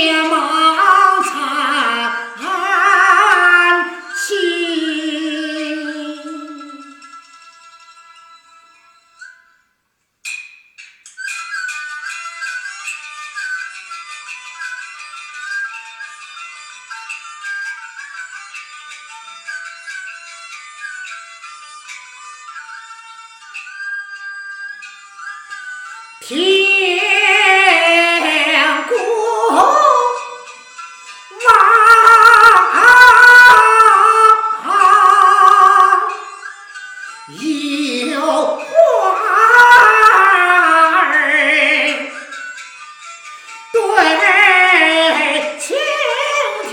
野芒残情。天公望有花儿对蜻蜓，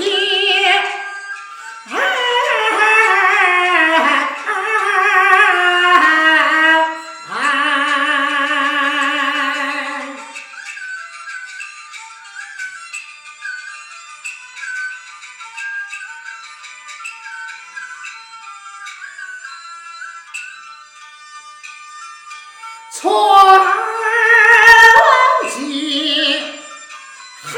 春景好，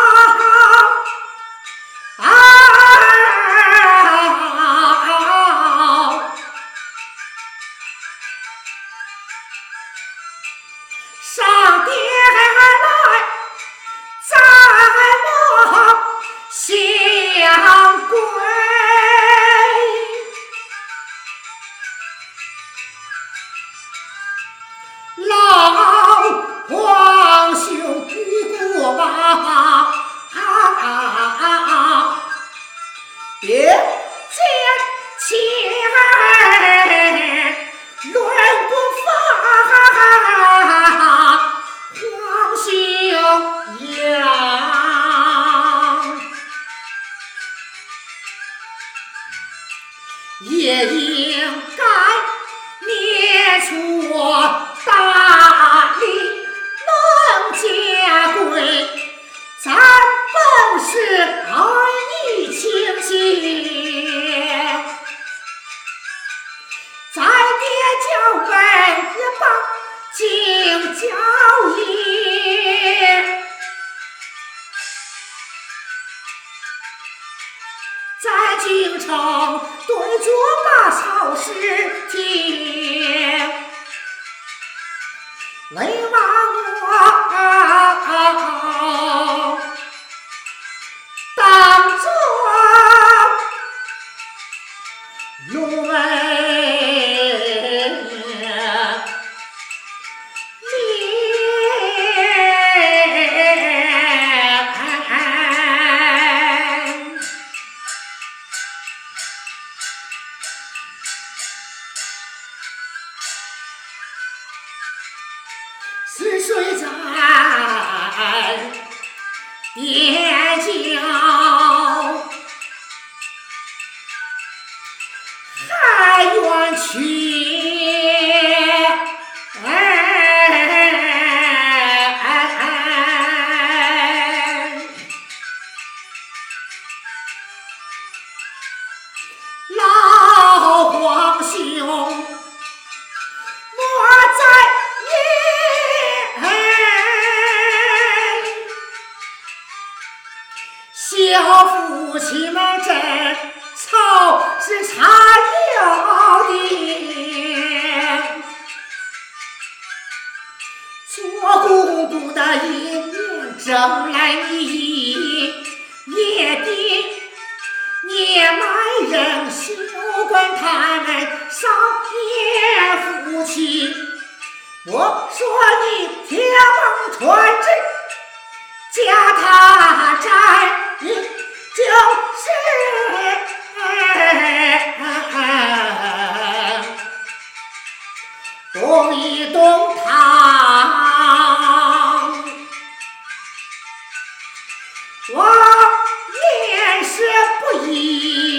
上殿来咱们相归。老皇兄与国王，别见前论不法，皇兄养，也应该灭错大礼，能家规，咱本是儿女情结，咱爹教为一帮敬教义，在京城对着把草诗听，为嘛我当作龙门是谁在踮脚，还愿去老皇兄莫在意，小夫妻们争吵是差有的，做公公的一年挣来你也得年迈人休管他们少年夫妻。我说你天王传旨，加他债，你就是动一动他，我也是不依。